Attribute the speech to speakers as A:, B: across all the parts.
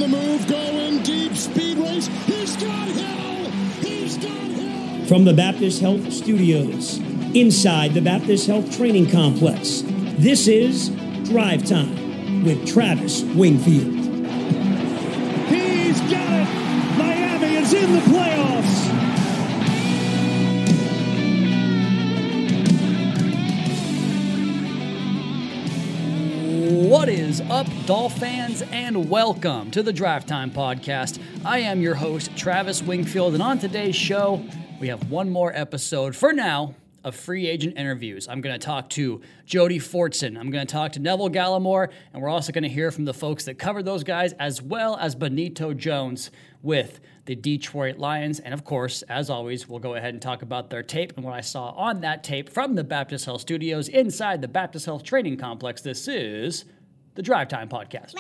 A: move, going deep, speed race. He's got Hill. He's got Hill.
B: From the Baptist Health Studios, inside the Baptist Health Training Complex, this is Drive Time with Travis Wingfield.
C: He's got it. Miami is in the playoffs.
D: What is up, Dolph fans, and welcome to the Drive Time Podcast. I am your host, Travis Wingfield, and on today's show, we have one more episode, for now, of free agent interviews. I'm going to talk to Jody Fortson. I'm going to talk to Neville Gallimore, and we're also going to hear from the folks that cover those guys, as well as Benito Jones with the Detroit Lions. And of course, as always, we'll go ahead and talk about their tape and what I saw on that tape from the Baptist Health Studios inside the Baptist Health Training Complex. This is the Drive Time Podcast.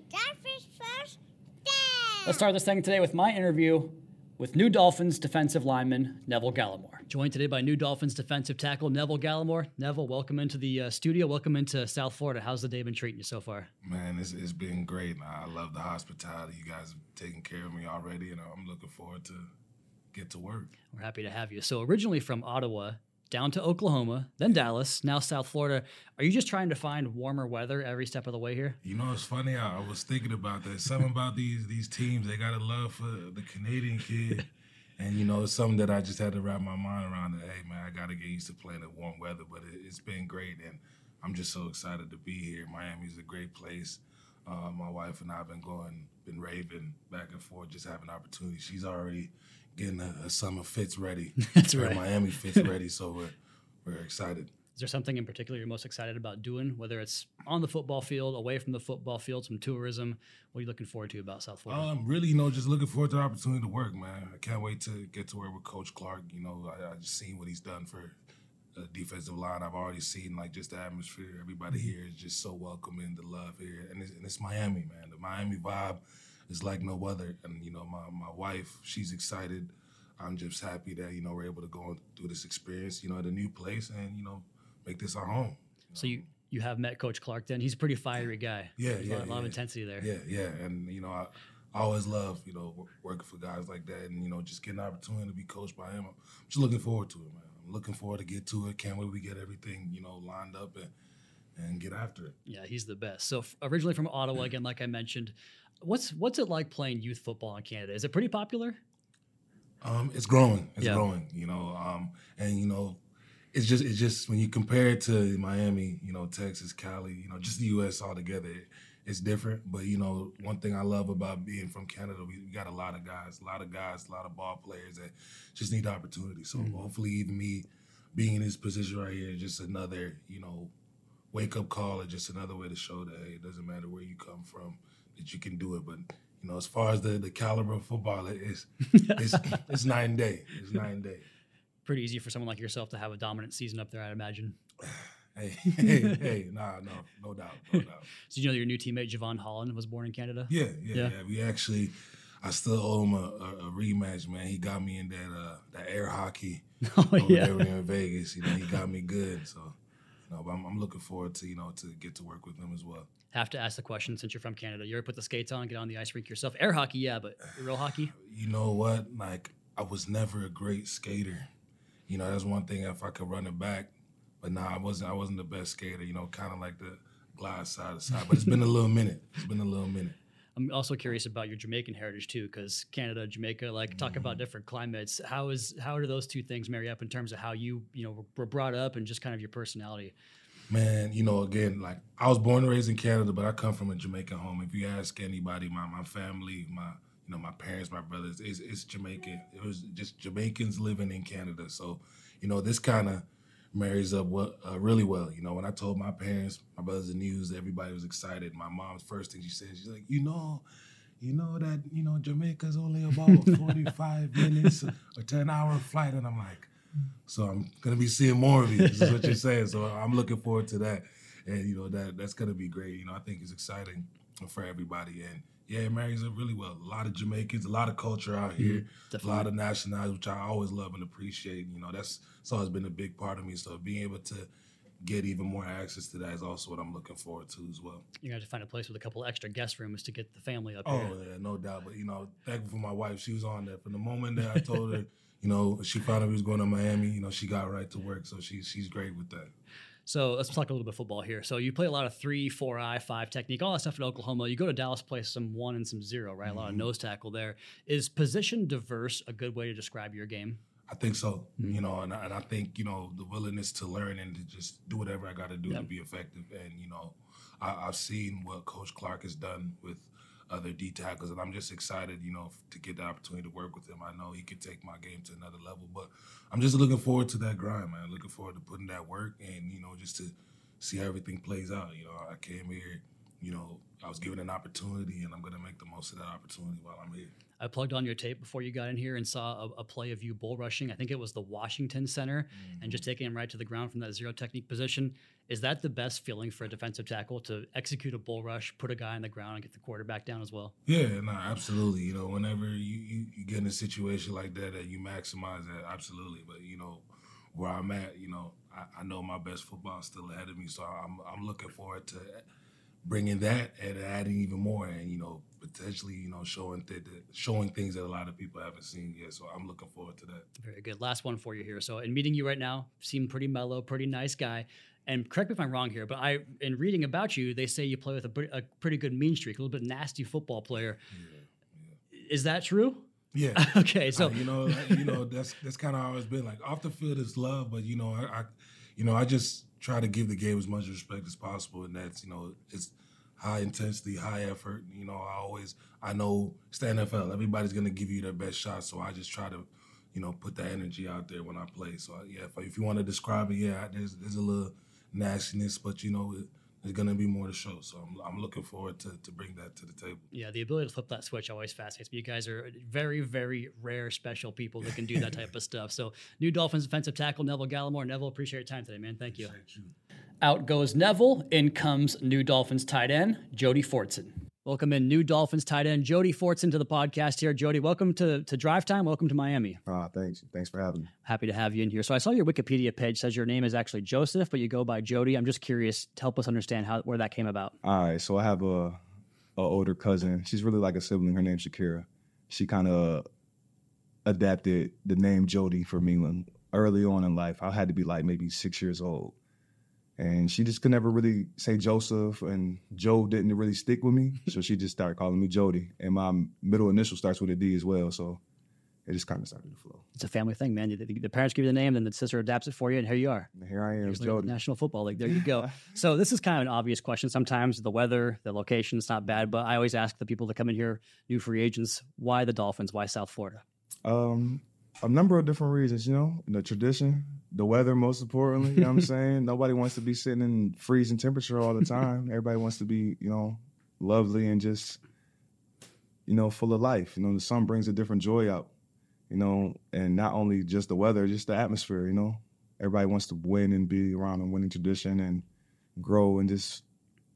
D: Let's start this thing today with my interview with New Dolphins defensive lineman Neville Gallimore. Joined today by New Dolphins defensive tackle Neville Gallimore. Neville, welcome into the studio. Welcome into South Florida. How's the day been treating you so far?
E: Man, it's been great. I love the hospitality. You guys have taken care of me already, and I'm looking forward to get to work.
D: We're happy to have you. So originally from Ottawa, down to Oklahoma, then Dallas, now South Florida. Are you just trying to find warmer weather every step of the way here?
E: You know, it's funny. I was thinking about that. Something about these teams, they got a love for the Canadian kid. And, you know, it's something that I just had to wrap my mind around. That, hey, man, I got to get used to playing in warm weather. But it's been great, and I'm just so excited to be here. Miami's a great place. My wife and I have been raving back and forth, just having opportunities. She's already getting a summer fits ready.
D: That's right.
E: Miami fits ready, so we're excited.
D: Is there something in particular you're most excited about doing, whether it's on the football field, away from the football field, some tourism? What are you looking forward to about South Florida?
E: Really, just looking forward to the opportunity to work, man. I can't wait to get to work with Coach Clark. I just seen what he's done for the defensive line. I've already seen, just the atmosphere. Everybody here is just so welcoming, the love here. And it's Miami, man. The Miami vibe is like no other. And, my wife, she's excited. I'm just happy that, we're able to go through this experience, at a new place and, make this our home.
D: So you have met Coach Clark then? He's a pretty fiery guy.
E: Yeah,
D: There's a lot of intensity there.
E: Yeah. And, I always love, working for guys like that and, just getting an opportunity to be coached by him. I'm just looking forward to it, man. I'm looking forward to get to it. Can't wait we get everything, lined up and get after it.
D: Yeah, he's the best. So originally from Ottawa, again, like I mentioned, what's it like playing youth football in Canada? Is it pretty popular?
E: It's growing. It's growing, and, it's just when you compare it to Miami, Texas, Cali, just the U.S. altogether, it's different. But, one thing I love about being from Canada, we got a lot of ball players that just need the opportunity. So hopefully even me being in this position right here is just another, wake-up call or just another way to show that, hey, it doesn't matter where you come from, that you can do it. But, as far as the caliber of football, it's night and day. It's night and day.
D: Pretty easy for someone like yourself to have a dominant season up there, I'd imagine.
E: Hey, no doubt.
D: So you know that your new teammate, Javon Holland, was born in Canada?
E: Yeah. We actually, I still owe him a rematch, man. He got me in that air hockey over there in Vegas. He got me good. So, I'm looking forward to, to get to work with him as well.
D: Have to ask the question, since you're from Canada, you ever put the skates on and get on the ice rink yourself? Air hockey, yeah, but real hockey?
E: You know what? I was never a great skater. That's one thing if I could run it back. But I wasn't the best skater, kind of like the glide side to side. But it's been a little minute.
D: I'm also curious about your Jamaican heritage too, because Canada, Jamaica, talk about different climates. How do those two things marry up in terms of how you were brought up and just kind of your personality?
E: Man, again, I was born and raised in Canada, but I come from a Jamaican home. If you ask anybody, my family, my parents, my brothers, it's Jamaican. It was just Jamaicans living in Canada. So, this kind of marries up really well. When I told my parents, my brothers the news, everybody was excited. My mom's first thing she said, she's like, that, Jamaica's only about 45 minutes or 10-hour flight. And I'm like, so I'm going to be seeing more of you. This is what you're saying. So I'm looking forward to that. And, that's going to be great. I think it's exciting for everybody. And, yeah, it marries up really well. A lot of Jamaicans, a lot of culture out here, a lot of nationalities, which I always love and appreciate. That's always been a big part of me. So being able to get even more access to that is also what I'm looking forward to as well.
D: You're going to have to find a place with a couple of extra guest rooms to get the family up
E: here.
D: here.
E: Oh, yeah, no doubt. But, thankful for my wife. She was on there. From the moment that I told her, she found out we was going to Miami, she got right to work. So she's great with that.
D: So let's talk a little bit of football here. So you play a lot of 3, 4-eye, 5 technique, all that stuff at Oklahoma. You go to Dallas, play some 1 and some 0, right? A lot of nose tackle there. Is position diverse a good way to describe your game?
E: I think so, and I think, the willingness to learn and to just do whatever I got to do to be effective. And, I've seen what Coach Clark has done with other D tackles, and I'm just excited, to get the opportunity to work with him. I know he could take my game to another level, but I'm just looking forward to that grind, man. Looking forward to putting that work and, just to see how everything plays out. I came here, I was given an opportunity, and I'm going to make the most of that opportunity while I'm here.
D: I plugged on your tape before you got in here and saw a play of you bull rushing. I think it was the Washington Center, and just taking him right to the ground from that 0 technique position. Is that the best feeling for a defensive tackle, to execute a bull rush, put a guy on the ground, and get the quarterback down as well?
E: Yeah, no, absolutely. Whenever you get in a situation like that you maximize that, absolutely. But, where I'm at, I know my best football is still ahead of me, so I'm looking forward to bringing that and adding even more, and potentially showing things that a lot of people haven't seen yet. So I'm looking forward to that.
D: Very good. Last one for you here. So in meeting you right now, seem pretty mellow, pretty nice guy. And correct me if I'm wrong here, but in reading about you, they say you play with a pretty good mean streak, a little bit nasty football player. Yeah. Is that true?
E: Yeah.
D: Okay. So
E: that's kind of how it's been. Like, off the field is love, but I just try to give the game as much respect as possible, and that's it's high intensity, high effort. I know it's the NFL. Everybody's gonna give you their best shot, so I just try to put that energy out there when I play. So yeah, if you want to describe it, there's a little nastiness, but there's going to be more to show. So I'm looking forward to bring that to the table.
D: Yeah, the ability to flip that switch always fascinates me. You guys are very, very rare, special people that can do that type of stuff. So new Dolphins defensive tackle, Neville Gallimore. Neville, appreciate your time today, man. Thank you.
E: Appreciate you.
D: Out goes Neville. In comes new Dolphins tight end, Jody Fortson. Welcome in new Dolphins tight end, Jody Fortson, to the podcast here. Jody, welcome to Drive Time. Welcome to Miami.
F: Thanks. Thanks for having me.
D: Happy to have you in here. So I saw your Wikipedia page says your name is actually Joseph, but you go by Jody. I'm just curious to help us understand where that came about.
F: All right. So I have a older cousin. She's really like a sibling. Her name's Shakira. She kind of adapted the name Jody for me when early on in life. I had to be like maybe 6 years old. And she just could never really say Joseph, and Joe didn't really stick with me. So she just started calling me Jody. And my middle initial starts with a D as well. So it just kind of started to flow.
D: It's a family thing, man. The parents give you the name, then the sister adapts it for you, and here you are.
F: And here I am, Jody.
D: National Football League. There you go. So this is kind of an obvious question. Sometimes the weather, the location, it's not bad. But I always ask the people that come in here, new free agents, why the Dolphins? Why South Florida?
F: A number of different reasons, the tradition, the weather, most importantly, you know what I'm saying? Nobody wants to be sitting in freezing temperature all the time. Everybody wants to be, lovely and just, full of life. The sun brings a different joy out, and not only just the weather, just the atmosphere, Everybody wants to win and be around a winning tradition and grow and just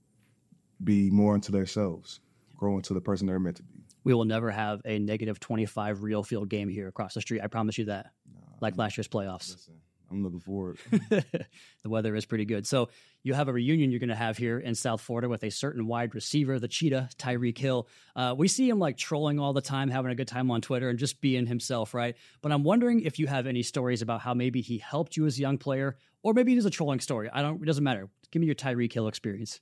F: be more into themselves, grow into the person they're meant to be.
D: We will never have a negative 25 real field game here across the street. I promise you that. Like last year's playoffs.
F: Listen, I'm looking forward.
D: The weather is pretty good. So you have a reunion you're going to have here in South Florida with a certain wide receiver, the Cheetah, Tyreek Hill. We see him like trolling all the time, having a good time on Twitter and just being himself, right? But I'm wondering if you have any stories about how maybe he helped you as a young player, or maybe it is a trolling story. It doesn't matter. Give me your Tyreek Hill experience.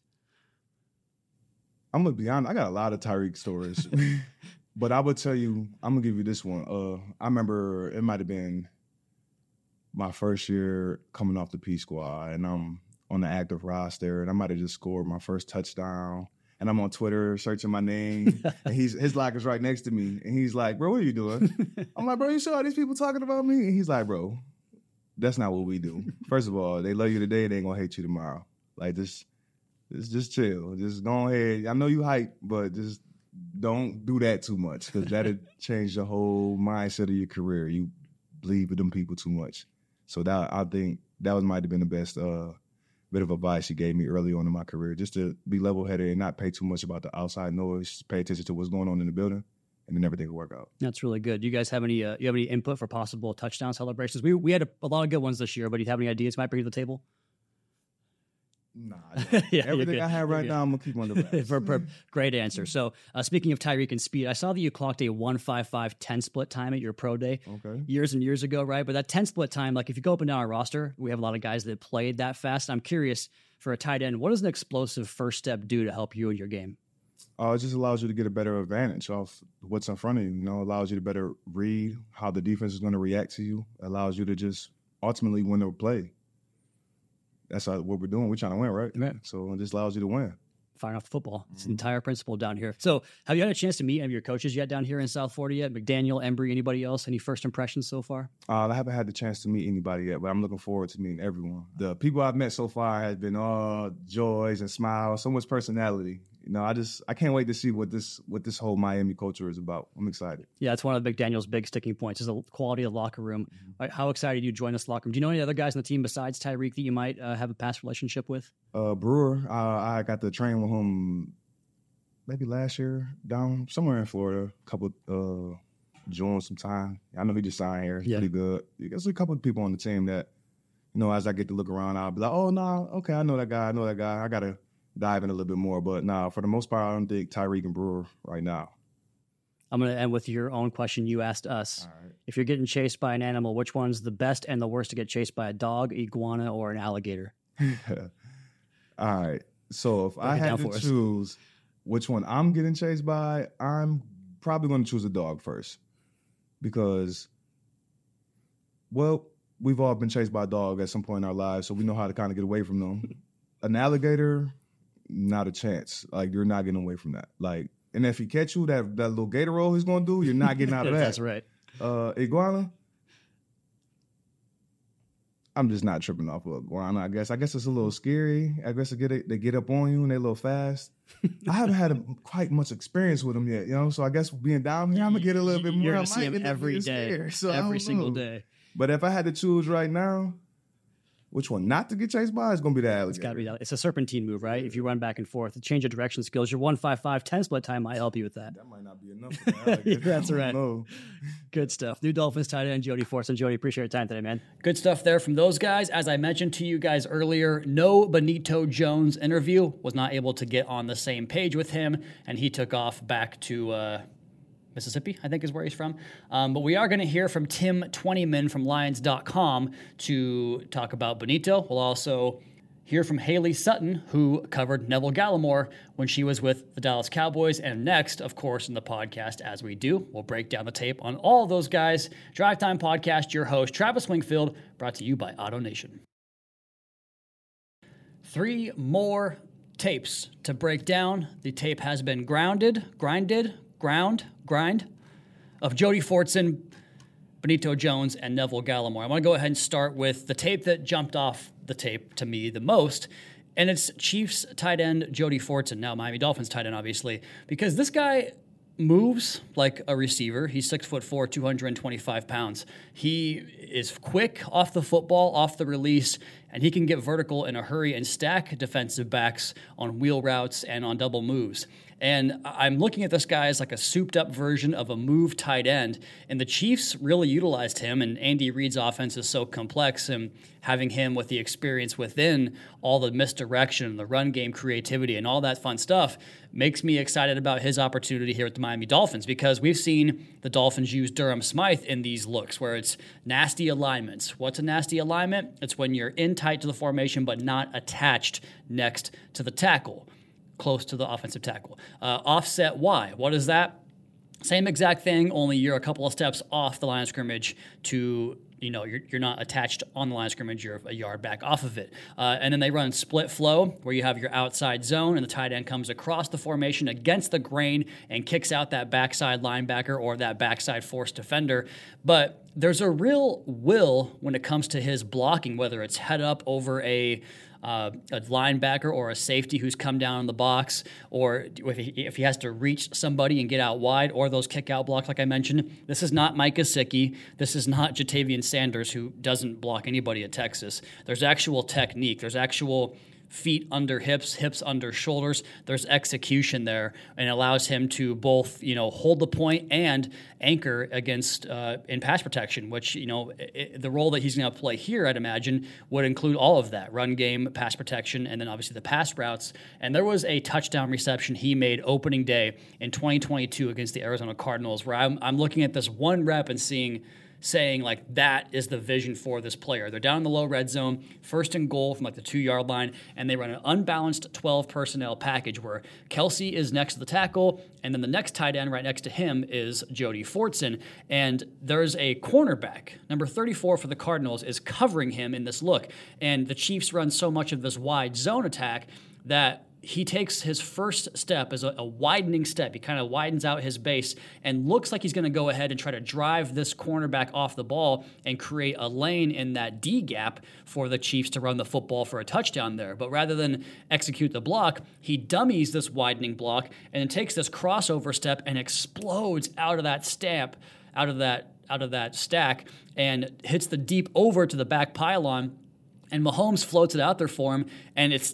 F: I'm going to be honest, I got a lot of Tyreek stories. But I would tell you, I'm going to give you this one. I remember it might have been my first year coming off the P squad, and I'm on the active roster, and I might have just scored my first touchdown. And I'm on Twitter searching my name, and his locker's right next to me. And he's like, bro, what are you doing? I'm like, bro, you saw these people talking about me? And he's like, bro, that's not what we do. First of all, they love you today, they ain't going to hate you tomorrow. Like, just chill. Just go ahead. I know you hype, but just don't do that too much, because that'll change the whole mindset of your career. You believe in them people too much. So I think that might have been the best bit of advice she gave me early on in my career, just to be level-headed and not pay too much about the outside noise. Just pay attention to what's going on in the building, and then everything will work out. That's
D: really good. Do you guys have any input for possible touchdown celebrations? We had a lot of good ones this year, but do you have any ideas you might bring to the table?
F: Nah.
D: Yeah,
F: Everything I have right now, I'm going to keep on the wraps.
D: Great answer. So speaking of Tyreek and speed, I saw that you clocked a 1.55 10 split time at your pro day years and years ago, right? But that 10 split time, like if you go up and down our roster, we have a lot of guys that played that fast. I'm curious, for a tight end, what does an explosive first step do to help you in your game?
F: It just allows you to get a better advantage off what's in front of you. You know, allows you to better read how the defense is going to react to you. Allows you to just ultimately win the play. That's what we're doing. We're trying to win, right? So it just allows you to win.
D: Firing off the football. It's the entire principle down here. So have you had a chance to meet any of your coaches yet down here in South Florida yet? McDaniel, Embry, anybody else? Any first impressions so far?
F: I haven't had the chance to meet anybody yet, but I'm looking forward to meeting everyone. The people I've met so far have been all joys and smiles, so much personality. You know, I can't wait to see what this whole Miami culture is about. I'm excited.
D: Yeah, it's one of McDaniel's big sticking points is the quality of the locker room. How excited are you to join this locker room? Do you know any other guys on the team besides Tyreek that you might have a past relationship with?
F: Brewer, I got to train with him maybe last year down somewhere in Florida. A couple June sometime. I know he just signed here. He's pretty good. There's a couple of people on the team that, you know, as I get to look around, I'll be like, oh, no, okay, I know that guy. I got to dive in a little bit more. But no, for the most part, I don't think Tyreek and Brewer right now.
D: I'm going to end with your own question you asked us.
F: All right.
D: If you're getting chased by an animal, which one's the best and the worst to get chased by, a dog, iguana, or an alligator?
F: All right. So if I had to choose which one I'm getting chased by, I'm probably going to choose a dog first. Because, well, we've all been chased by a dog at some point in our lives, so we know how to kind of get away from them. An alligator, not a chance. Like, you're not getting away from that. Like, and if he catch you, that little gator roll he's going to do, you're not getting out of that.
D: That's right.
F: Iguana, I'm just not tripping off of iguana. I guess it's a little scary. I guess they get up on you and they're a little fast. I haven't had quite much experience with them yet, you know. So I guess being down here, I'm gonna get a little bit more.
D: You're gonna see them every day, every single day.
F: But if I had to choose right now, which one not to get chased by is going to be the alligator.
D: It's got to be that. It's a serpentine move, right? If you run back and forth, the change of direction skills, your 1.55 10 split time might help you with that.
F: That might not be enough for the alligator.
D: That's right. Good stuff. New Dolphins tight end Jody Fortson. Jody, appreciate your time today, man. Good stuff there from those guys. As I mentioned to you guys earlier, no Benito Jones interview. Was not able to get on the same page with him, and he took off back to Mississippi, I think is where he's from. But we are going to hear from Tim Twentyman from Lions.com to talk about Benito. We'll also hear from Haley Sutton, who covered Neville Gallimore when she was with the Dallas Cowboys. And next, of course, in the podcast, as we do, we'll break down the tape on all those guys. Drive Time Podcast, your host, Travis Wingfield, brought to you by AutoNation. 3 more tapes to break down. The tape has been grind of Jody Fortson, Benito Jones, and Neville Gallimore. I want to go ahead and start with the tape that jumped off the tape to me the most, and it's Chiefs tight end Jody Fortson, now Miami Dolphins tight end, obviously, because this guy moves like a receiver. He's 6'4", 225 pounds. He is quick off the football, off the release, and he can get vertical in a hurry and stack defensive backs on wheel routes and on double moves. And I'm looking at this guy as like a souped-up version of a move tight end, and the Chiefs really utilized him, and Andy Reid's offense is so complex, and having him with the experience within all the misdirection, the run game creativity, and all that fun stuff makes me excited about his opportunity here at the Miami Dolphins, because we've seen the Dolphins use Durham Smythe in these looks where it's nasty alignments. What's a nasty alignment? It's when you're in tight to the formation but not attached next to the tackle, close to the offensive tackle. Offset Y, what is that? Same exact thing, only you're a couple of steps off the line of scrimmage to, you're not attached on the line of scrimmage, you're a yard back off of it. And then they run split flow, where you have your outside zone, and the tight end comes across the formation against the grain and kicks out that backside linebacker or that backside force defender. But there's a real will when it comes to his blocking, whether it's head up over a linebacker or a safety who's come down in the box, or if he has to reach somebody and get out wide, or those kick-out blocks like I mentioned. This is not Mike Gesicki. This is not Jatavian Sanders, who doesn't block anybody at Texas. There's actual technique. There's actual feet under hips, hips under shoulders. There's execution there, and it allows him to both, hold the point and anchor against in pass protection, which, the role that he's going to play here, I'd imagine, would include all of that: run game, pass protection, and then obviously the pass routes. And there was a touchdown reception he made opening day in 2022 against the Arizona Cardinals, where I'm looking at this one rep and saying like, that is the vision for this player. They're down in the low red zone, 1st and goal from like the 2-yard line, and they run an unbalanced 12 personnel package where Kelce is next to the tackle, and then the next tight end right next to him is Jody Fortson. And there's a cornerback, number 34 for the Cardinals, is covering him in this look. And the Chiefs run so much of this wide zone attack that he takes his first step as a widening step. He kind of widens out his base and looks like he's going to go ahead and try to drive this cornerback off the ball and create a lane in that D gap for the Chiefs to run the football for a touchdown there. But rather than execute the block, he dummies this widening block and then takes this crossover step and explodes out of that stack and hits the deep over to the back pylon. And Mahomes floats it out there for him, and it's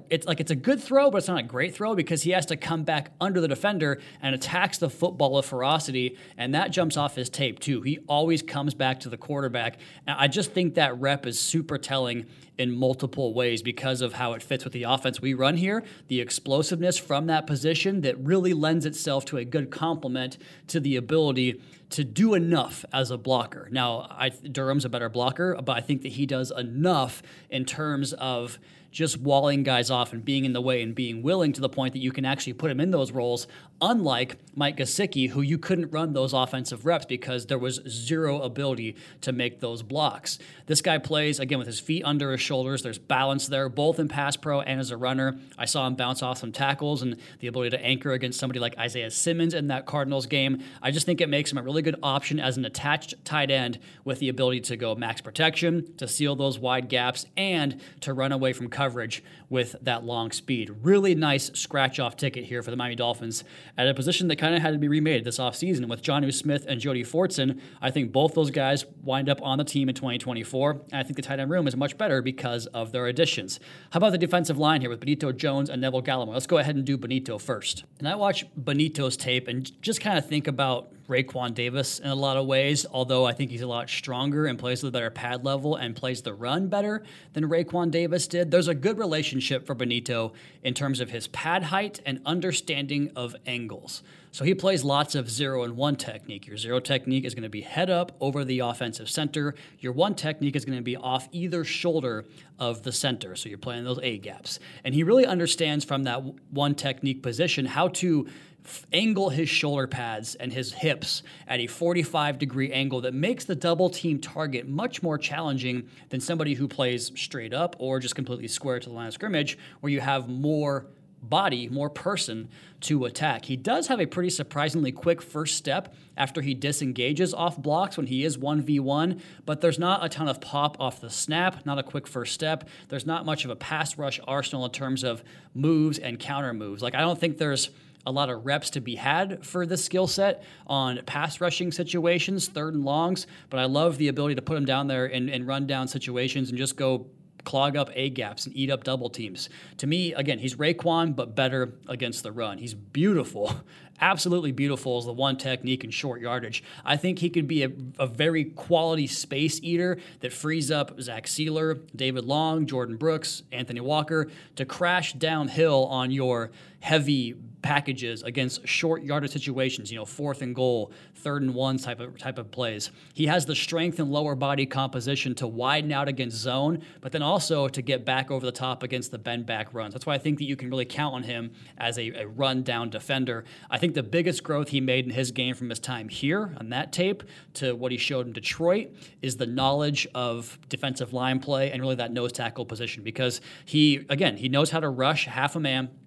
D: a good throw, but it's not a great throw because he has to come back under the defender and attacks the football with ferocity, and that jumps off his tape too. He always comes back to the quarterback. And I just think that rep is super telling in multiple ways because of how it fits with the offense we run here, the explosiveness from that position that really lends itself to a good complement to the ability to do enough as a blocker. Now, Durham's a better blocker, but I think that he does enough in terms of just walling guys off and being in the way and being willing to the point that you can actually put him in those roles, unlike Mike Gesicki, who you couldn't run those offensive reps because there was zero ability to make those blocks. This guy plays, again, with his feet under his shoulders. There's balance there, both in pass pro and as a runner. I saw him bounce off some tackles and the ability to anchor against somebody like Isaiah Simmons in that Cardinals game. I just think it makes him a really good option as an attached tight end with the ability to go max protection, to seal those wide gaps, and to run away from coverage with that long speed. Really nice scratch-off ticket here for the Miami Dolphins at a position that kind of had to be remade this offseason with Jonnu Smith and Jody Fortson. I think both those guys wind up on the team in 2024, and I think the tight end room is much better because of their additions. How about the defensive line here with Benito Jones and Neville Gallimore? Let's go ahead and do Benito first. And I watch Benito's tape and just kind of think about Raekwon Davis in a lot of ways, although I think he's a lot stronger and plays with a better pad level and plays the run better than Raekwon Davis did. There's a good relationship for Benito in terms of his pad height and understanding of angles. So he plays lots of 0 and 1 technique. Your 0 technique is going to be head up over the offensive center. Your 1 technique is going to be off either shoulder of the center. So you're playing those A gaps. And he really understands from that 1 technique position how to angle his shoulder pads and his hips at a 45-degree angle that makes the double team target much more challenging than somebody who plays straight up or just completely square to the line of scrimmage, where you have more body, more person to attack. He does have a pretty surprisingly quick first step after he disengages off blocks when he is 1v1, but there's not a ton of pop off the snap, not a quick first step. There's not much of a pass rush arsenal in terms of moves and counter moves. Like, I don't think there's a lot of reps to be had for this skill set on pass rushing situations, 3rd and longs, but I love the ability to put him down there in run down situations and just go clog up A gaps and eat up double teams. To me, again, he's Raekwon, but better against the run. He's beautiful, absolutely beautiful as the 1 technique and short yardage. I think he could be a very quality space eater that frees up Zach Sealer, David Long, Jordan Brooks, Anthony Walker to crash downhill on your heavy packages against short yardage situations, 4th and goal, 3rd and 1 type of plays. He has the strength and lower body composition to widen out against zone, but then also to get back over the top against the bend back runs. That's why I think that you can really count on him as a run down defender. I think the biggest growth he made in his game from his time here on that tape to what he showed in Detroit is the knowledge of defensive line play and really that nose tackle position, because he knows how to rush half a man.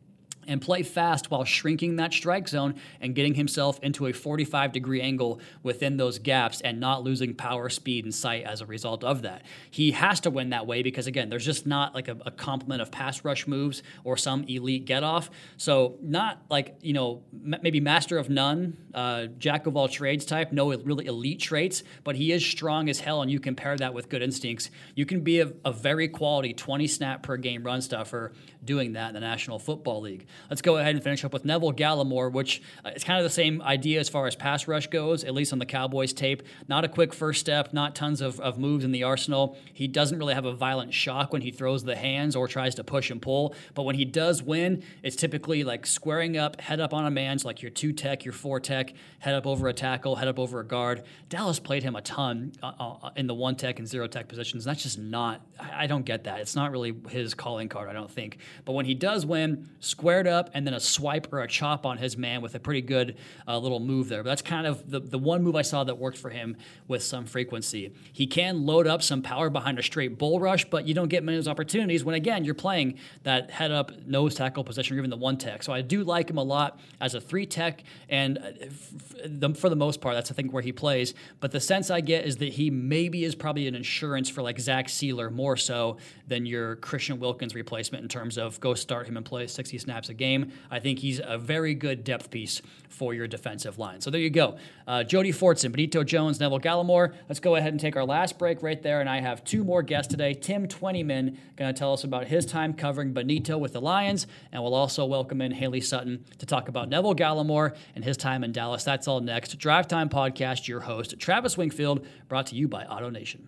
D: and play fast while shrinking that strike zone and getting himself into a 45-degree angle within those gaps and not losing power, speed, and sight as a result of that. He has to win that way because, again, there's just not like a complement of pass rush moves or some elite get-off. So not like, maybe master of none, jack of all trades type, no really elite traits, but he is strong as hell, and you compare that with good instincts. You can be a very quality 20-snap-per-game run stuffer doing that in the National Football League. Let's go ahead and finish up with Neville Gallimore, which is kind of the same idea as far as pass rush goes, at least on the Cowboys tape. Not a quick first step, not tons of moves in the arsenal. He doesn't really have a violent shock when he throws the hands or tries to push and pull, but when he does win, it's typically like squaring up, head up on a man, so like your 2-tech, your 4-tech, head up over a tackle, head up over a guard. Dallas played him a ton in the 1-tech and 0-tech positions. That's just not, I don't get that. It's not really his calling card, I don't think. But when he does win, squared up, and then a swipe or a chop on his man with a pretty good little move there. But that's kind of the one move I saw that worked for him with some frequency. He can load up some power behind a straight bull rush, but you don't get many of those opportunities when, again, you're playing that head-up nose tackle position or even the 1-tech. So I do like him a lot as a 3-tech, and for the most part, that's I think where he plays. But the sense I get is that he maybe is probably an insurance for like Zach Sealer more so than your Christian Wilkins replacement in terms of go start him and play 60 snaps a game. I think he's a very good depth piece for your defensive line. So there you go. Jody Fortson, Benito Jones, Neville Gallimore. Let's go ahead and take our last break right there. And I have two more guests today. Tim Twentyman going to tell us about his time covering Benito with the Lions. And we'll also welcome in Haley Sutton to talk about Neville Gallimore and his time in Dallas. That's all next. Drive Time Podcast, your host, Travis Wingfield, brought to you by AutoNation.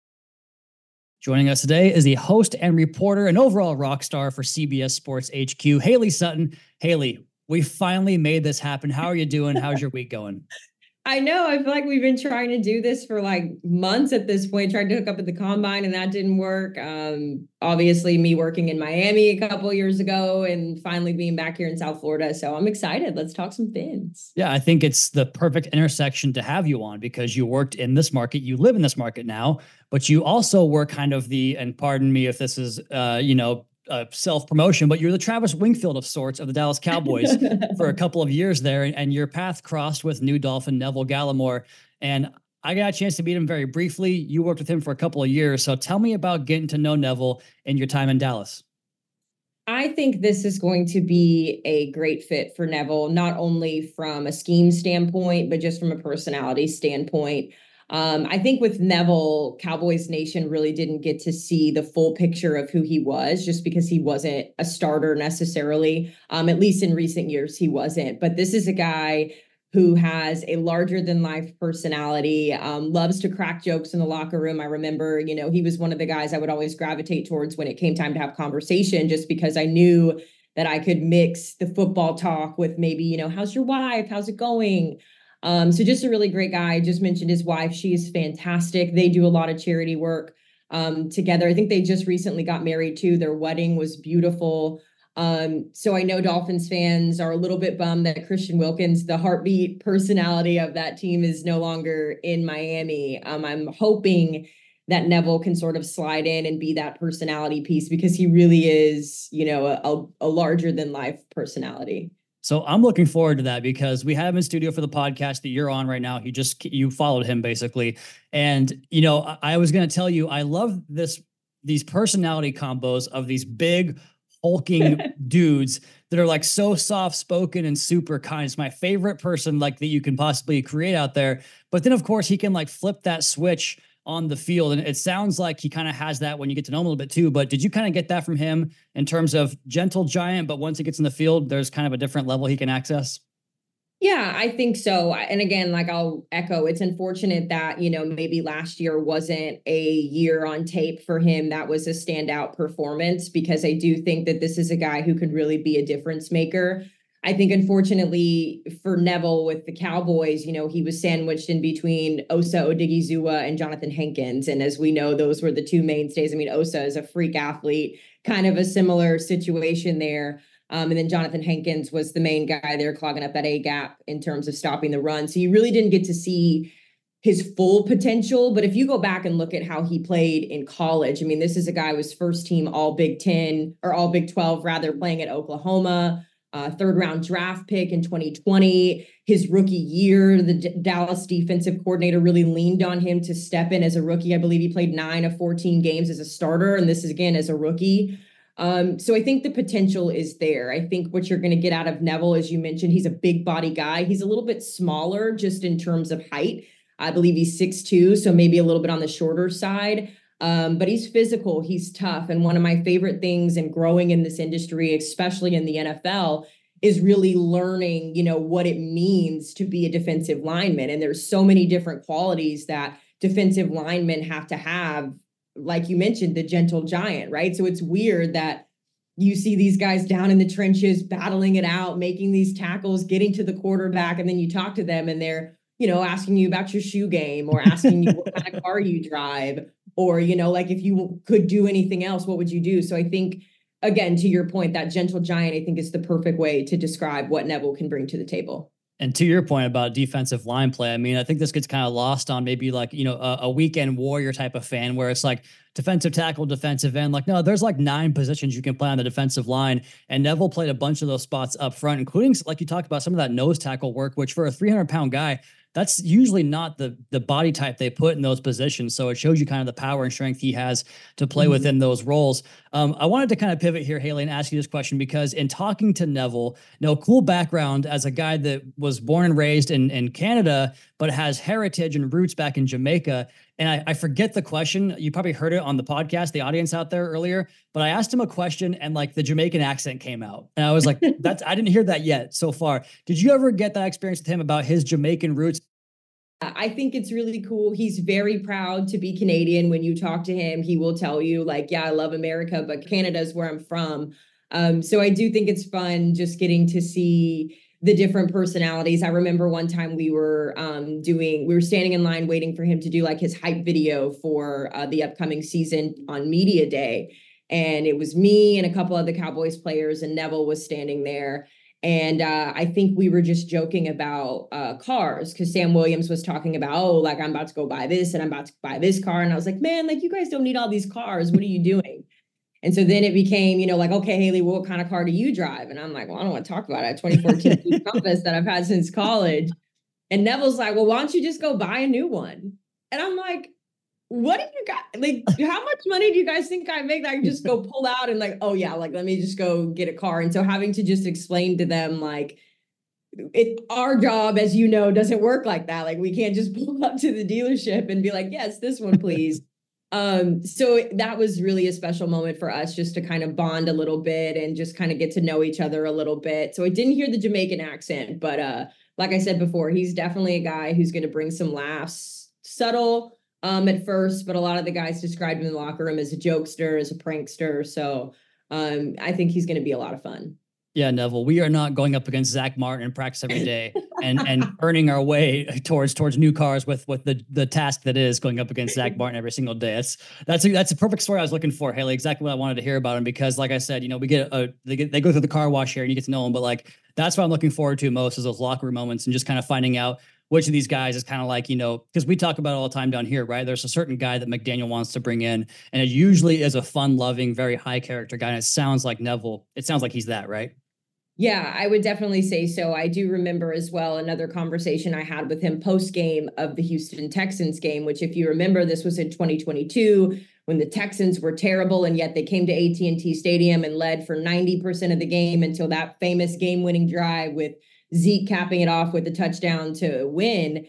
D: Joining us today is the host and reporter and overall rock star for CBS Sports HQ, Haley Sutton. Haley, we finally made this happen. How are you doing? How's your week going?
G: I know. I feel like we've been trying to do this for like months at this point, tried to hook up at the combine and that didn't work. Obviously me working in Miami a couple years ago and finally being back here in South Florida. So I'm excited. Let's talk some Fins.
D: Yeah, I think it's the perfect intersection to have you on because you worked in this market. You live in this market now, but you also were kind of and pardon me if this is, self-promotion, but you're the Travis Wingfield of sorts of the Dallas Cowboys for a couple of years there, and your path crossed with new Dolphin Neville Gallimore. And I got a chance to meet him very briefly. You worked with him for a couple of years. So tell me about getting to know Neville and your time in Dallas.
G: I think this is going to be a great fit for Neville, not only from a scheme standpoint, but just from a personality standpoint. I think with Neville, Cowboys Nation really didn't get to see the full picture of who he was just because he wasn't a starter necessarily. At least in recent years, he wasn't. But this is a guy who has a larger than life personality, loves to crack jokes in the locker room. I remember, he was one of the guys I would always gravitate towards when it came time to have conversation, just because I knew that I could mix the football talk with maybe, how's your wife? How's it going? So just a really great guy. I just mentioned his wife. She is fantastic. They do a lot of charity work together. I think they just recently got married too. Their wedding was beautiful. So I know Dolphins fans are a little bit bummed that Christian Wilkins, the heartbeat personality of that team, is no longer in Miami. I'm hoping that Neville can sort of slide in and be that personality piece because he really is, a larger than life personality.
D: So I'm looking forward to that because we have him in studio for the podcast that you're on right now. You followed him basically. And, I was going to tell you, I love these personality combos of these big hulking dudes that are like so soft spoken and super kind. It's my favorite person like that you can possibly create out there. But then of course he can like flip that switch on the field. And it sounds like he kind of has that when you get to know him a little bit too, but did you kind of get that from him in terms of gentle giant, but once he gets in the field, there's kind of a different level he can access?
G: Yeah, I think so. And again, like I'll echo, it's unfortunate that, maybe last year wasn't a year on tape for him. That was a standout performance because I do think that this is a guy who could really be a difference maker. I think, unfortunately, for Neville with the Cowboys, he was sandwiched in between Osa Odigizua and Jonathan Hankins. And as we know, those were the two mainstays. I mean, Osa is a freak athlete, kind of a similar situation there. And then Jonathan Hankins was the main guy there clogging up that A gap in terms of stopping the run. So you really didn't get to see his full potential. But if you go back and look at how he played in college, I mean, this is a guy who was first team all Big 10 or all Big 12, rather, playing at Oklahoma. third round draft pick in 2020. His rookie year, the Dallas defensive coordinator really leaned on him to step in as a rookie. I believe he played 9 of 14 games as a starter, and this is again as a rookie. So I think the potential is there. I think what you're going to get out of Neville, as you mentioned, he's a big body guy. He's a little bit smaller just in terms of height. I believe he's 6'2", so maybe a little bit on the shorter side. But he's physical, he's tough. And one of my favorite things in growing in this industry, especially in the NFL, is really learning, what it means to be a defensive lineman. And there's so many different qualities that defensive linemen have to have. Like you mentioned, the gentle giant, right? So it's weird that you see these guys down in the trenches, battling it out, making these tackles, getting to the quarterback, and then you talk to them and they're, asking you about your shoe game or asking you what kind of car you drive, or, like if you could do anything else, what would you do? So I think, again, to your point, that gentle giant, I think is the perfect way to describe what Neville can bring to the table.
D: And to your point about defensive line play, I mean, I think this gets kind of lost on maybe like, a weekend warrior type of fan where it's like defensive tackle, defensive end. Like, no, there's like 9 positions you can play on the defensive line. And Neville played a bunch of those spots up front, including, like you talked about, some of that nose tackle work, which for a 300-pound guy, that's usually not the body type they put in those positions. So it shows you kind of the power and strength he has to play within those roles. I wanted to kind of pivot here, Haley, and ask you this question, because in talking to Neville, cool background as a guy that was born and raised in Canada, but has heritage and roots back in Jamaica. And I forget the question. You probably heard it on the podcast, the audience out there earlier, but I asked him a question and like the Jamaican accent came out. And I was like, I didn't hear that yet so far. Did you ever get that experience with him about his Jamaican roots?
G: I think it's really cool. He's very proud to be Canadian. When you talk to him, he will tell you like, yeah, I love America, but Canada is where I'm from. So I do think it's fun just getting to see the different personalities. I remember one time we were standing in line waiting for him to do like his hype video for the upcoming season on Media Day. And it was me and a couple of the Cowboys players, and Neville was standing there. And I think we were just joking about cars, because Sam Williams was talking about, like, I'm about to go buy this and I'm about to buy this car. And I was like, man, like, you guys don't need all these cars. What are you doing? And so then it became, like, okay, Haley, what kind of car do you drive? And I'm like, well, I don't want to talk about it. 2014 Compass that I've had since college. And Neville's like, well, why don't you just go buy a new one? And I'm like, what do you got? Like, how much money do you guys think I make that I can just go pull out and like, oh yeah, like, let me just go get a car. And so having to just explain to them, like, our job, as you know, doesn't work like that. Like, we can't just pull up to the dealership and be like, yes, this one, please. So that was really a special moment for us, just to kind of bond a little bit and just kind of get to know each other a little bit. So I didn't hear the Jamaican accent, but like I said before, he's definitely a guy who's going to bring some laughs, subtle at first, but a lot of the guys described him in the locker room as a jokester, as a prankster. So I think he's going to be a lot of fun.
D: Yeah, Neville, we are not going up against Zach Martin in practice every day and earning our way towards new cars with the task that is going up against Zach Martin every single day. That's a perfect story I was looking for, Haley. Exactly what I wanted to hear about him, because like I said, we get they go through the car wash here and you get to know them, but like that's what I'm looking forward to most, is those locker room moments and just kind of finding out which of these guys is kind of like, because we talk about it all the time down here, right? There's a certain guy that McDaniel wants to bring in, and it usually is a fun-loving, very high character guy. And it sounds like Neville. It sounds like he's that, right?
G: Yeah, I would definitely say so. I do remember as well another conversation I had with him post-game of the Houston Texans game, which, if you remember, this was in 2022 when the Texans were terrible, and yet they came to AT&T Stadium and led for 90% of the game until that famous game-winning drive with Zeke capping it off with a touchdown to win.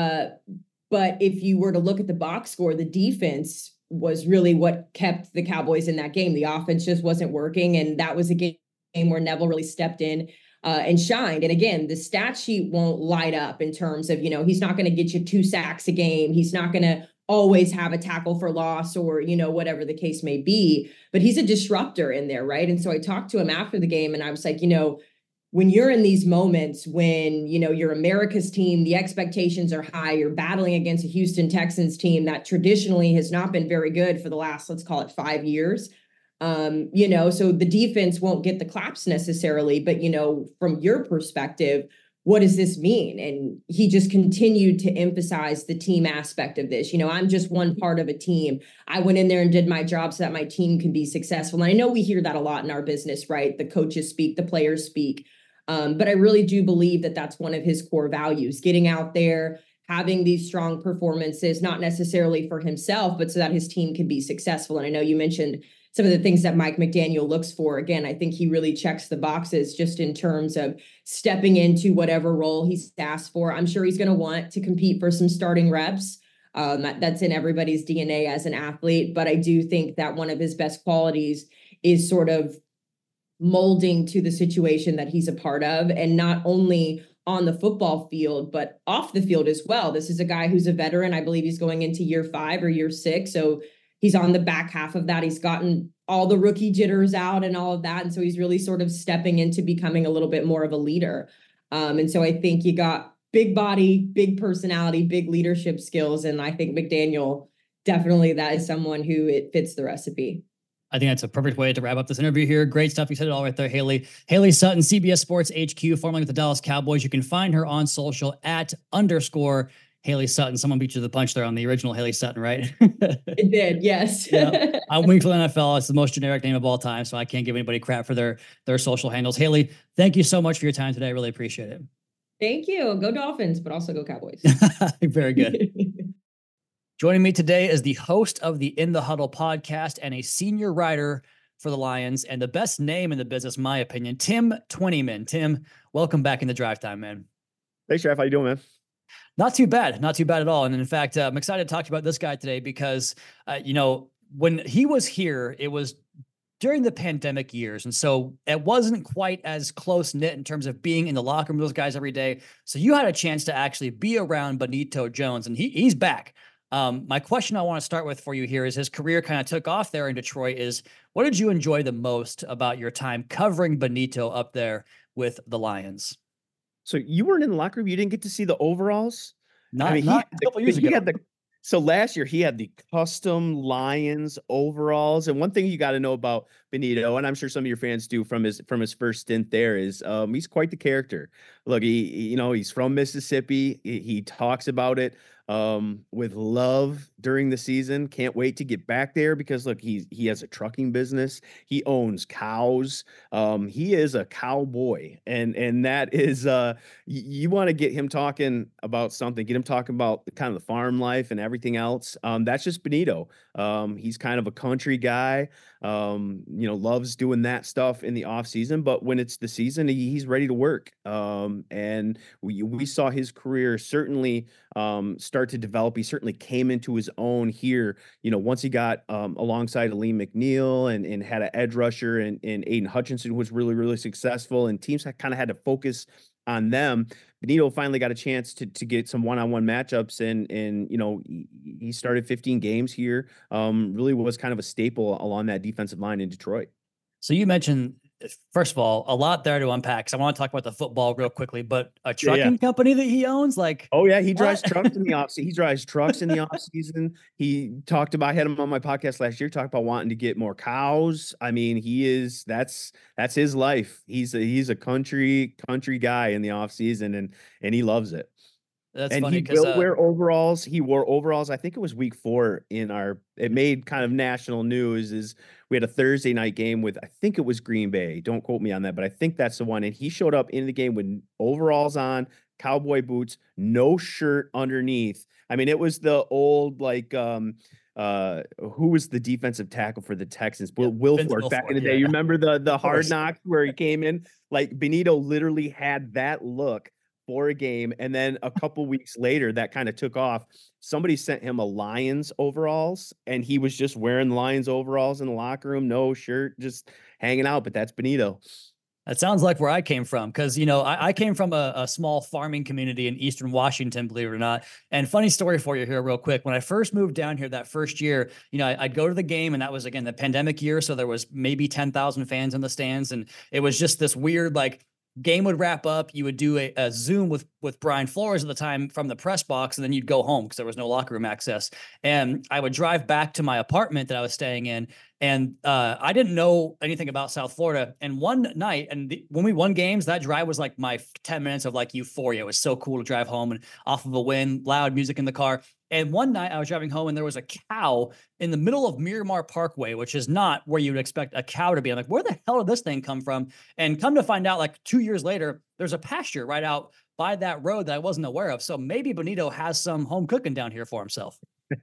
G: But if you were to look at the box score, the defense was really what kept the Cowboys in that game. The offense just wasn't working, and that was a game where Neville really stepped in and shined. And again, the stat sheet won't light up in terms of, he's not going to get you 2 sacks a game. He's not going to always have a tackle for loss or, whatever the case may be, but he's a disruptor in there, right? And so I talked to him after the game and I was like, when you're in these moments when, you're America's team, the expectations are high, you're battling against a Houston Texans team that traditionally has not been very good for the last, let's call it 5 years. So the defense won't get the claps necessarily, but, from your perspective, what does this mean? And he just continued to emphasize the team aspect of this. I'm just one part of a team. I went in there and did my job so that my team can be successful. And I know we hear that a lot in our business, right? The coaches speak, the players speak. But I really do believe that that's one of his core values, getting out there, having these strong performances, not necessarily for himself, but so that his team can be successful. And I know you mentioned some of the things that Mike McDaniel looks for. Again, I think he really checks the boxes just in terms of stepping into whatever role he's asked for. I'm sure he's going to want to compete for some starting reps. That's in everybody's DNA as an athlete. But I do think that one of his best qualities is sort of molding to the situation that he's a part of, and not only on the football field, but off the field as well. This is a guy who's a veteran. I believe he's going into year 5 or year 6. So he's on the back half of that. He's gotten all the rookie jitters out and all of that. And so he's really sort of stepping into becoming a little bit more of a leader. And so I think you got big body, big personality, big leadership skills. And I think McDaniel, definitely that is someone who it fits the recipe.
D: I think that's a perfect way to wrap up this interview here. Great stuff. You said it all right there, Haley. Haley Sutton, CBS Sports HQ, formerly with the Dallas Cowboys. You can find her on social at _Haley Sutton. Someone beat you to the punch there on the original Haley Sutton, right?
G: It did, yes.
D: Yeah. I'm Wingfield NFL. It's the most generic name of all time, so I can't give anybody crap for their social handles. Haley, thank you so much for your time today. I really appreciate it.
G: Thank you. Go Dolphins, but also go Cowboys.
D: Very good. Joining me today is the host of the In the Huddle podcast and a senior writer for the Lions, and the best name in the business, in my opinion, Tim Twentyman. Tim, welcome back in the Drive Time, man.
H: Thanks, Jeff. How you doing, man?
D: Not too bad. Not too bad at all. And in fact, I'm excited to talk to you about this guy today because, when he was here, it was during the pandemic years. And so it wasn't quite as close knit in terms of being in the locker room with those guys every day. So you had a chance to actually be around Benito Jones, and he's back. My question I want to start with for you here is his career kind of took off there in Detroit. Is what did you enjoy the most about your time covering Benito up there with the Lions?
H: So you weren't in the locker room. You didn't get to see the overalls.
D: Not a couple years ago.
H: So last year he had the custom Lions overalls. And one thing you got to know about Benito, and I'm sure some of your fans do from his first stint there, is he's quite the character. Look, he's from Mississippi. He talks about it with love during the season. Can't wait to get back there because look, he has a trucking business. He owns cows. He is a cowboy, and that is you want to get him talking about something. Get him talking about kind of the farm life and everything else. That's just Benito. He's kind of a country guy. Loves doing that stuff in the off season, but when it's the season, he's ready to work. And we saw his career certainly start to develop. He certainly came into his own here, once he got alongside Aleem McNeil and had an edge rusher and Aiden Hutchinson was really, really successful, and teams kind of had to focus on them. Benito finally got a chance to get some one-on-one matchups, and he started 15 games here. Really was kind of a staple along that defensive line in Detroit.
D: So you mentioned, first of all, a lot there to unpack. So I want to talk about the football real quickly, but a trucking company that he owns,
H: he drives trucks in the offseason. He drives trucks in the offseason. He talked about, I had him on my podcast last year, talked about wanting to get more cows. I mean, that's his life. He's a country guy in the offseason, and he loves it.
D: That's
H: and
D: funny
H: he will wear overalls. He wore overalls. I think it was week 4 it made kind of national news. Is we had a Thursday night game with, I think it was Green Bay. Don't quote me on that, but I think that's the one. And he showed up in the game with overalls on, cowboy boots, no shirt underneath. I mean, it was the old, who was the defensive tackle for the Texans? Wilfork back in the day. You remember the Hard Knocks where he came in? Like Benito literally had that look for a game, and then a couple weeks later that kind of took off. Somebody sent him a Lions overalls, and he was just wearing Lions overalls in the locker room, no shirt, just hanging out. But that's Benito.
D: That sounds like where I came from, because I came from a small farming community in Eastern Washington, believe it or not. And funny story for you here real quick. When I first moved down here that first year, I'd go to the game, and that was, again, the pandemic year. So there was maybe 10,000 fans in the stands. And it was just this weird, game would wrap up. You would do a Zoom with Brian Flores at the time from the press box, and then you'd go home because there was no locker room access. And I would drive back to my apartment that I was staying in. And I didn't know anything about South Florida. And one night, when we won games, that drive was like my 10 minutes of like euphoria. It was so cool to drive home and off of a win, loud music in the car. And one night I was driving home and there was a cow in the middle of Miramar Parkway, which is not where you would expect a cow to be. I'm like, where the hell did this thing come from? And come to find out, like 2 years later, there's a pasture right out by that road that I wasn't aware of. So maybe Benito has some home cooking down here for himself.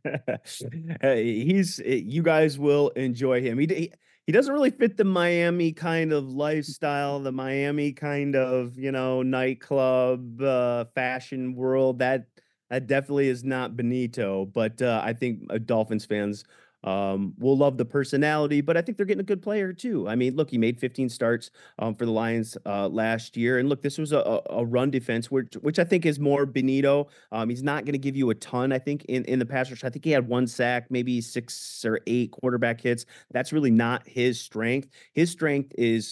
H: You guys will enjoy him. He doesn't really fit the Miami kind of lifestyle, the Miami kind of, nightclub, fashion world. That definitely is not Benito, but I think Dolphins fans will love the personality, but I think they're getting a good player too. I mean, look, he made 15 starts for the Lions last year. And look, this was a run defense, which I think is more Benito. He's not going to give you a ton, I think, in the pass rush. I think he had 1 sack, maybe 6 or 8 quarterback hits. That's really not his strength. His strength is,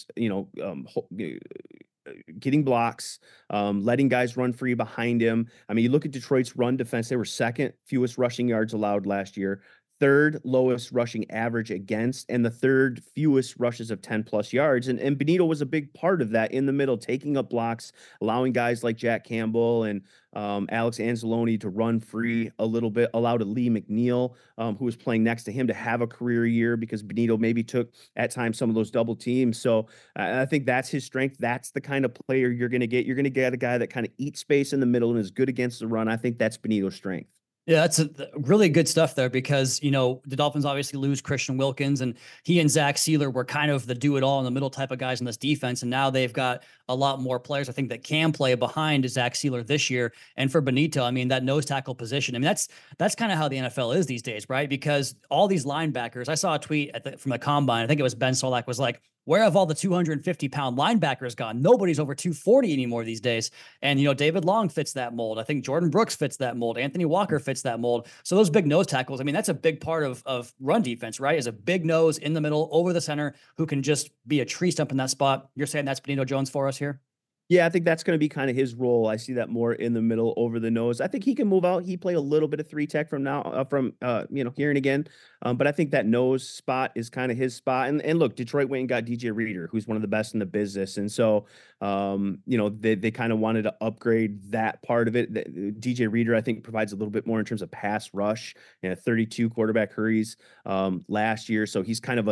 H: getting blocks, letting guys run free behind him. I mean, you look at Detroit's run defense, they were second fewest rushing yards allowed last year, third lowest rushing average against, and the third fewest rushes of 10+ yards. And Benito was a big part of that in the middle, taking up blocks, allowing guys like Jack Campbell and Alex Anzalone to run free a little bit, allowed Lee McNeil, who was playing next to him, to have a career year because Benito maybe took at times some of those double teams. So I think that's his strength. That's the kind of player you're going to get. You're going to get a guy that kind of eats space in the middle and is good against the run. I think that's Benito's strength.
D: Yeah, that's really good stuff there because, the Dolphins obviously lose Christian Wilkins, and he and Zach Sealer were kind of the do-it-all in the middle type of guys in this defense. And now they've got a lot more players, I think, that can play behind Zach Sealer this year. And for Benito, I mean, that nose tackle position, I mean, that's kind of how the NFL is these days, right? Because all these linebackers, I saw a tweet from the Combine, I think it was Ben Solak, was like, where have all the 250-pound linebackers gone? Nobody's over 240 anymore these days. And, David Long fits that mold. I think Jordan Brooks fits that mold. Anthony Walker fits that mold. So those big nose tackles, I mean, that's a big part of run defense, right? Is a big nose in the middle over the center who can just be a tree stump in that spot. You're saying that's Benito Jones for us here?
H: Yeah, I think that's going to be kind of his role. I see that more in the middle over the nose. I think he can move out. He played a little bit of 3-tech from here and again. But I think that nose spot is kind of his spot. And look, Detroit went and got DJ Reader, who's one of the best in the business. And so, they kind of wanted to upgrade that part of it. DJ Reader, I think, provides a little bit more in terms of pass rush, 32 quarterback hurries last year. So he's kind of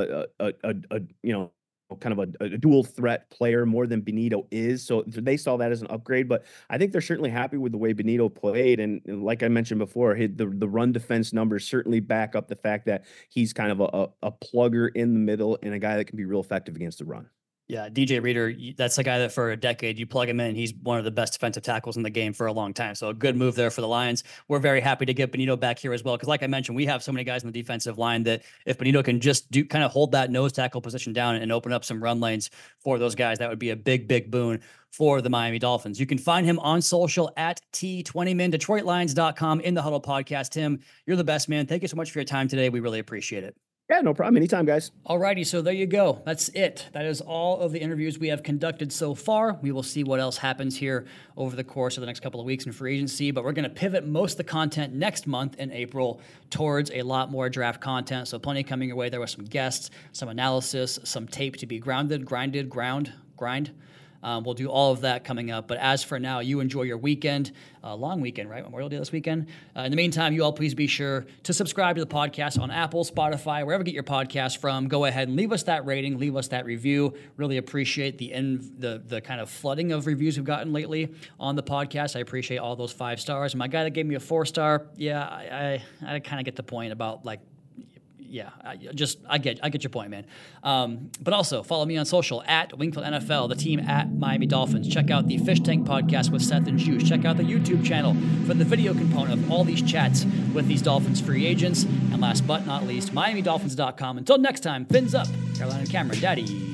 H: a dual threat player more than Benito is. So they saw that as an upgrade, but I think they're certainly happy with the way Benito played. And like I mentioned before, the run defense numbers certainly back up the fact that he's kind of a plugger in the middle and a guy that can be real effective against the run.
D: Yeah, DJ Reader, that's a guy that for a decade you plug him in, he's one of the best defensive tackles in the game for a long time. So a good move there for the Lions. We're very happy to get Benito back here as well because, like I mentioned, we have so many guys in the defensive line that if Benito can just kind of hold that nose tackle position down and open up some run lanes for those guys, that would be a big, big boon for the Miami Dolphins. You can find him on social at T20min, DetroitLions.com, in the Huddle Podcast. Tim, you're the best, man. Thank you so much for your time today. We really appreciate it.
H: Yeah, no problem. Anytime, guys.
D: All righty, so there you go. That's it. That is all of the interviews we have conducted so far. We will see what else happens here over the course of the next couple of weeks in free agency, but we're going to pivot most of the content next month in April towards a lot more draft content. So plenty coming your way. There were some guests, some analysis, some tape to be grind. We'll do all of that coming up. But as for now, you enjoy your weekend, long weekend, right? Memorial Day this weekend. In the meantime, you all please be sure to subscribe to the podcast on Apple, Spotify, wherever you get your podcast from. Go ahead and leave us that rating, leave us that review. Really appreciate the kind of flooding of reviews we've gotten lately on the podcast. I appreciate all those 5 stars. And my guy that gave me a 4-star, yeah, I kind of get the point about like, yeah, I get your point, man. But also follow me on social at Wingfield NFL, the team at Miami Dolphins. Check out the Fish Tank podcast with Seth and Juice. Check out the YouTube channel for the video component of all these chats with these Dolphins free agents. And last but not least, MiamiDolphins.com. Until next time, fins up, Carolina Cameron, Daddy.